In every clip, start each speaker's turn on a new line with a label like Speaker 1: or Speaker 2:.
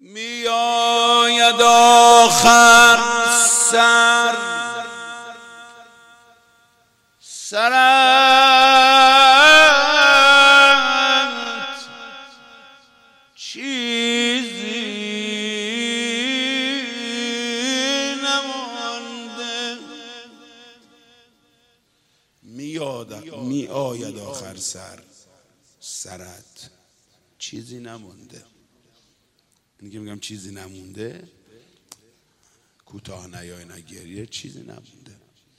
Speaker 1: میآید آخر سرت چیزی نمانده. میآید آخر سرت چیزی نمانده. اینکه میگم چیزی نمونده، کوتاه نیای نگریه، چیزی نمونده.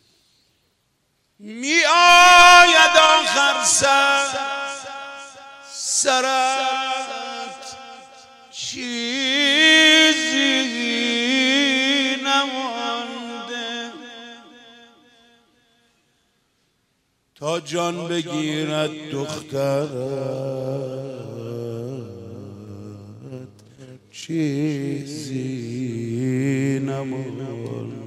Speaker 1: می آید آخر سرت چیزی نمانده. تا جان بگیرد دخترت چیزی نمانده.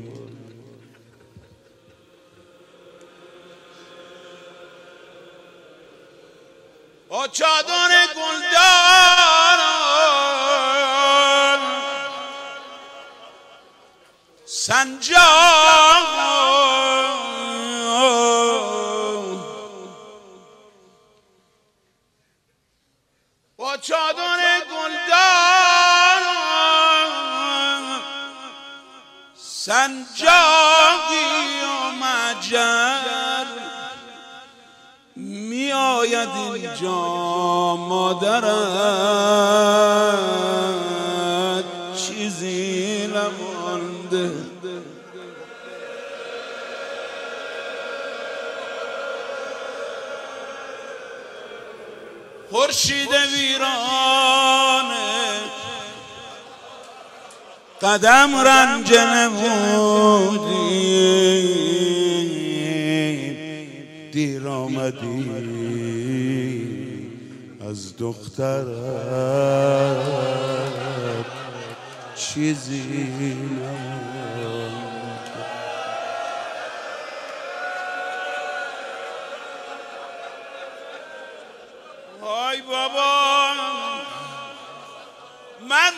Speaker 1: با چادر گلدار سنجاق با چادر گلدار سنجاقی و مجر می آید اینجا مادرت چیزی نمانده. خورشید ویرانه قدم رنج نمودی، دیر آمدی از دخترت چیزی نمانده. آی بابا من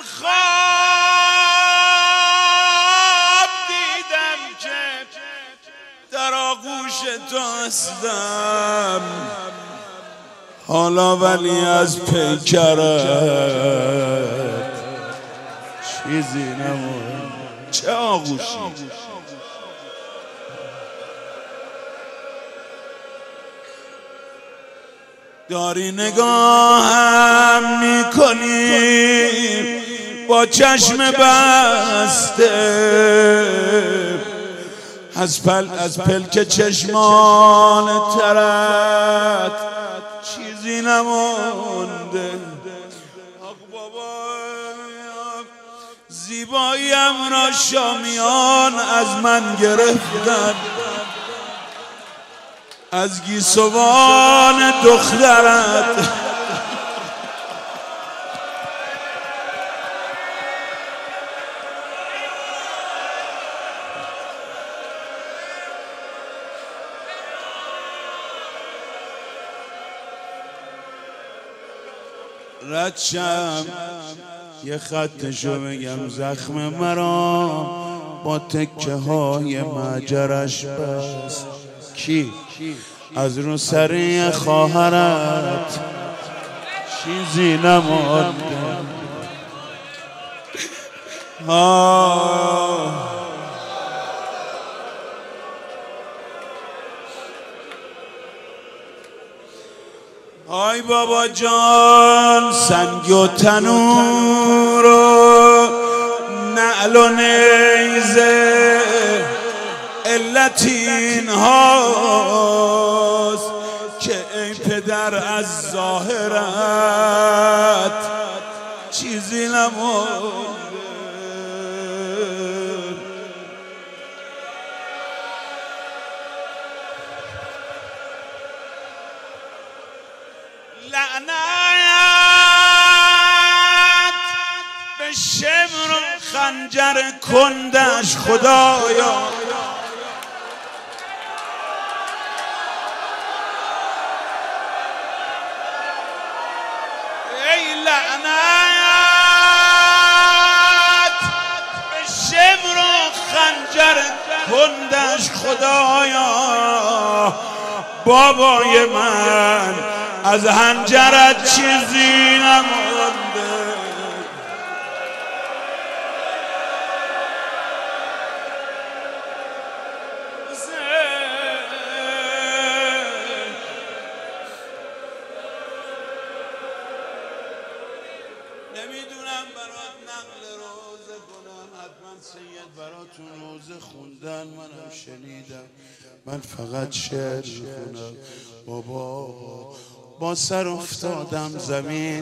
Speaker 1: خواب دیدم که در آغوش تو هستم، حالا ولی از پیکرت چیزی نمونده. چه آغوشی؟ داری نگاهم میکنی با چشم بسته، از پلک چشمان ترت چیزی نمانده. زیباییم را شامیان از من گرفتن، از گیسوان دخترت ردشم یه خطشو بگم زخم مرا با تکه های مجرش بست. کی؟ از رو سری خواهرت چیزی نمانده. آی بابا جان سنگ و تنور و نعل و نیزه علت این هاست که ای پدر از ظاهرت چیزی نمانده. لعنت به شمر و خنجر کندش خدایا، ای لعنت خدایا بابای من از حنجرت چیزی نمانده. نمیدونم برات نقل روزه کنم، حتما سید براتون روزه خوندن، منم شنیدم، من فقط شعر میخونم. بابا با سر افتادم زمین،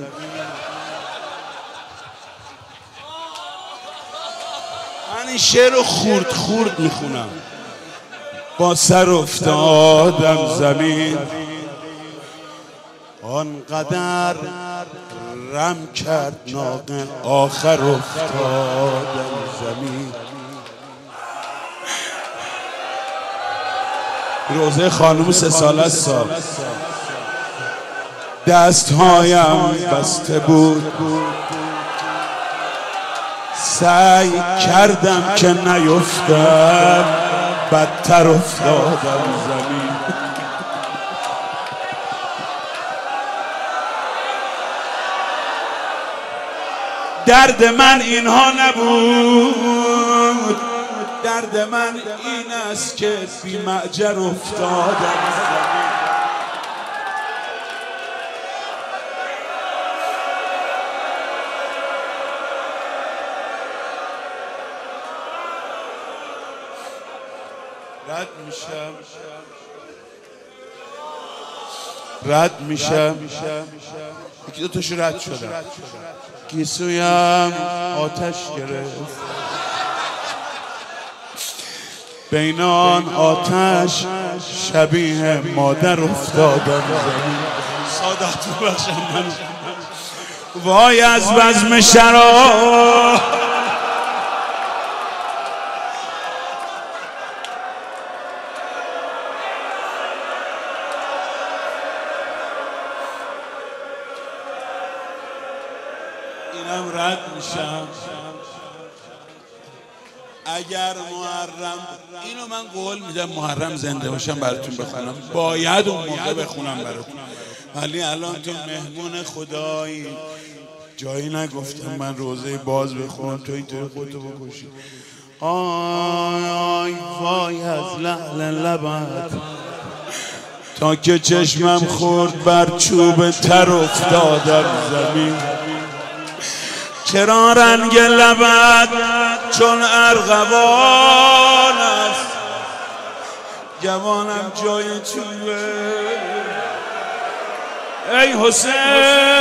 Speaker 1: من این شعر رو خورد خورد میخونم. با سر افتادم زمین، آنقدر رم کرد ناقه، آخر افتادم زمین. روزه خانم 3 ساله است، دستهایم بسته بود، سعی کردم که نیفتم، بدتر افتادم زمین. درد من اینها نبود، درد من این است که بی معجر افتادم زمین. رد میشم یکی دو تاشو رد شدم، گیسویم آتش گرفت، بین آن آتش شبیه مادر افتادم زمین. سادات بخشم من، وای از بزم شراب اینم رد میشم. اگر محرم، اینو من قول میدم محرم زنده باشم براتون بخونم، باید اون موقع بخونم براتون، ولی الان تو مهمون خدایی، جایی نگفتم من روزه باز بخونم تو اینطوری خودتو بکشی. آی وای از لعل لبت، تا که چشمم خورد بر چوب تر افتادم زمین. چرا رنگ لبت چون ارغوان است، جوانم جای چوبه ای حسین.